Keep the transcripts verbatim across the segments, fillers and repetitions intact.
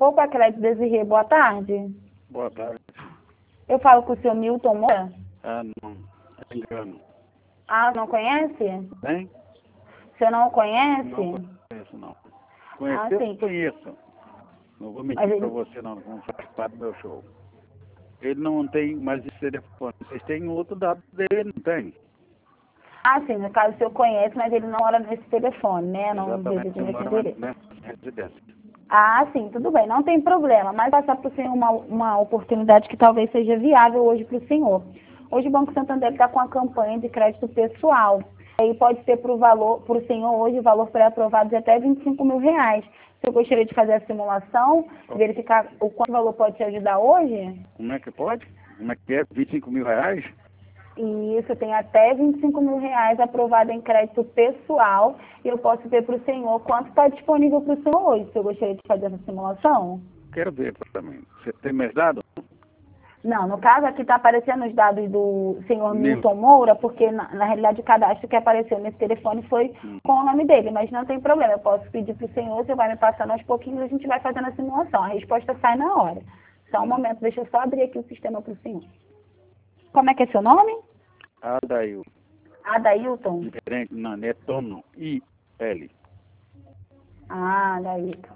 Opa, Crédito Desirê, boa tarde. Boa tarde. Eu falo com o senhor Milton Moura. Ah, não. É engano. Ah, não conhece? Hein? O senhor não o conhece? Não conheço, não. Ah, Conhecer, sim. conheço. Não vou mentir Mas ele- pra você, não. Não faz parte do meu show. Ele não tem mais esse telefone. Vocês têm outro dado dele, não tem? Ah, sim, no caso o senhor conhece, mas ele não mora nesse telefone, né? Não Exatamente. reside Eu nesse moro endereço. nessa residência. Ah, sim, tudo bem, não tem problema. Mas passar para o senhor uma, uma oportunidade que talvez seja viável hoje para o senhor. Hoje o Banco Santander está com a campanha de crédito pessoal. Aí pode ter para o valor, para o senhor hoje, o valor pré-aprovado de até vinte e cinco mil reais. Se eu gostaria de fazer a simulação, verificar o quanto o valor pode te ajudar hoje, Como é que pode? Como é que é? vinte e cinco mil reais? e isso tem até vinte e cinco mil reais aprovado em crédito pessoal, e eu posso ver para o senhor quanto está disponível para o senhor hoje. Se eu gostaria de fazer essa simulação? Quero ver para mim. Você tem mais dados? Não, no caso aqui está aparecendo os dados do senhor Milton. Milton Moura, porque na, na realidade o cadastro que apareceu nesse telefone foi Hum. com o nome dele, mas não tem problema, eu posso pedir para o senhor, você vai me passando aos pouquinhos, a gente vai fazendo a simulação, a resposta sai na hora. Só um momento, deixa eu só abrir aqui o sistema para o senhor. Como é que é seu nome? Adail. Adailton? Diferente, não, é Tono. I L. Ah, Adailton.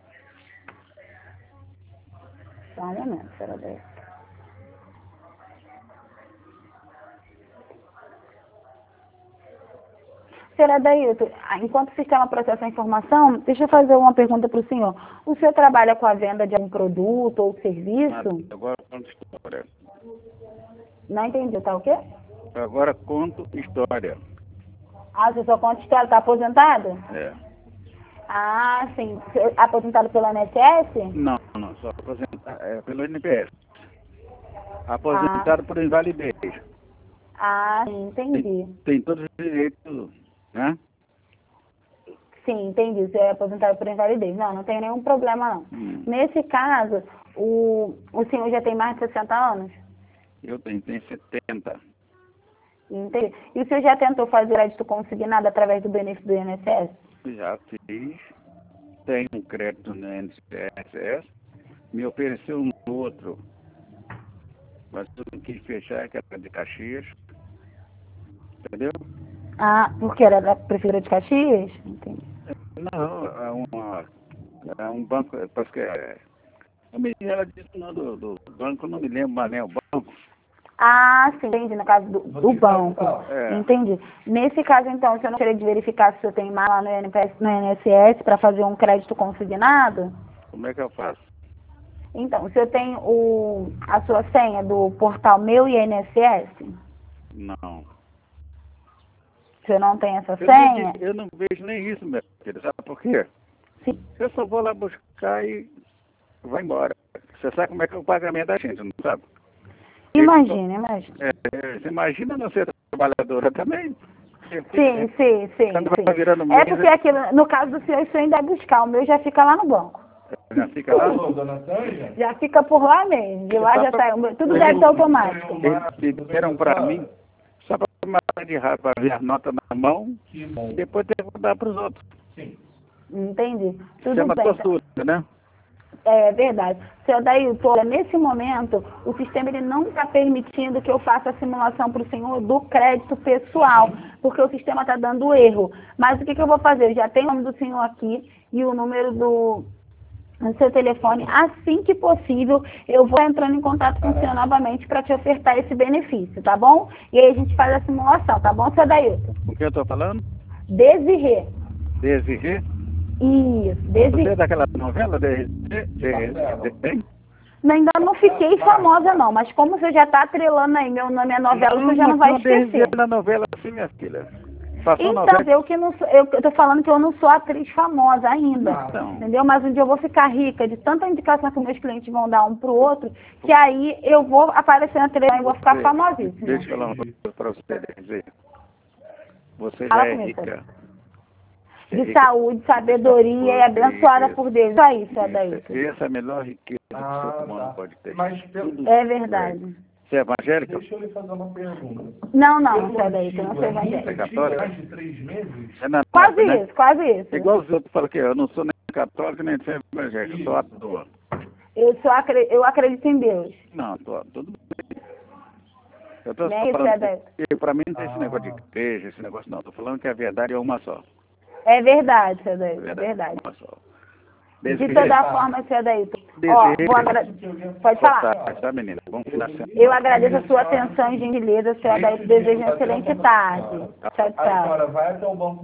Só um momento, senhora Adailton. Senhora Adailton, enquanto o sistema processa a informação, deixa eu fazer uma pergunta para o senhor. O senhor trabalha com a venda de algum produto ou serviço? Agora conto história. Não entendi, tá o quê? Agora conto história. Ah, o senhor só conta história, está aposentado? É. Ah, sim. Você é aposentado pelo I N S S? Não, não, só aposentado é, pelo N P S. Aposentado por invalidez. Ah, sim, entendi. Tem, tem todos os direitos, né? Sim, entendi. Você é aposentado por invalidez. Não, não tem nenhum problema, não. Hum. Nesse caso, o, o senhor já tem mais de sessenta anos? Eu tenho, tenho setenta. Entendi. E o senhor já tentou fazer crédito consignado através do benefício do I N S S? Já fiz. Tenho um crédito no I N S S. Me ofereceu um outro. Mas eu não quis fechar, que era de Caxias. Entendeu? Ah, porque era da Prefeitura de Caxias? Entendi. Não, é, uma, é um banco, parece que é. A menina, ela disse o nome do, do banco, eu não me lembro mais nem o banco. Ah, sim, entendi, no caso do, do banco. É. Entendi. Nesse caso, então, se eu não gostaria de verificar se eu tenho mais lá no I N P S, no I N S S para fazer um crédito consignado? Como é que eu faço? Então, se eu tenho o, a sua senha do portal Meu I N S S, Não. se eu não tenho essa Eu, senha, nem, eu não vejo nem isso, meu filho. Sabe por quê? sim, Eu só vou lá buscar e vai embora. Você sabe como é que é o pagamento da gente, não sabe? imagina, imagina. É, é, você imagina não ser trabalhadora também? Sim, sim, sim, Quando vai sim. virando É mês, porque aquilo, no caso do senhor, o senhor ainda vai buscar, o meu já fica lá no banco. já fica lá. Já fica por lá mesmo, de lá já sai, tudo deve ser automático. Eles pediram para mim, só para matar de raiva, para ver as notas na mão, e depois ter que dar para os outros. Entendi. Tudo Chama bem. tortura, né? É verdade. Seu Dailton, olha, nesse momento, o sistema ele não está permitindo que eu faça a simulação para o senhor do crédito pessoal, porque o sistema está dando erro. Mas o que, que eu vou fazer? Eu já tenho o nome do senhor aqui e o número do, do seu telefone. Assim que possível, eu vou entrando em contato com o senhor novamente para te ofertar esse benefício, tá bom? E aí a gente faz a simulação, tá bom, seu Dailton? O que eu estou falando? Desirê. Desirê? Isso, Você é Desirê. daquela novela de... de, de, de, de Ainda não fiquei famosa, não, mas como você já está atrelando aí meu nome à novela, você já não vai esquecer. na novela assim, minha filha. Passou Então, novela. eu que não sou, eu tô falando que eu não sou atriz famosa ainda, Então. entendeu? Mas um dia eu vou ficar rica de tanta indicação que meus clientes vão dar um pro outro, que aí eu vou aparecer na televisão e vou ficar famosíssima. Deixa eu falar uma coisa para você dizer. Você Fala já é comigo. rica. De saúde, sabedoria e abençoada por Deus. Isso aí, seu Adailton. Essa é a melhor riqueza que o ser humano pode ter. Mas pelo... É verdade. Você é evangélica? Deixa eu lhe fazer uma pergunta. Não, não, Pelo seu Adailton, não antigo, sou é evangélica. rica, Católica? mais de três meses? É na Quase nada, né? isso, quase isso. Igual os outros falam que eu não sou nem católico nem sou evangélico, eu sou à toa. Eu, só acre... eu acredito em Deus. Não, tô, tudo bem. Eu tô Nem só isso, falando Adélio. que para mim não tem esse Ah. negócio de igreja, esse negócio não. Tô falando que a verdade é uma só. É verdade, seu Daí, é A verdade. uma só. De Desejo- toda forma, seu Daí. Ó, vou agra... Pode Boa falar. tarde, tá, menina? Bom final de semana. Eu agradeço a sua atenção e gentileza, seu Daí. Desejo uma excelente tarde. Tchau, A tchau. senhora vai até o banco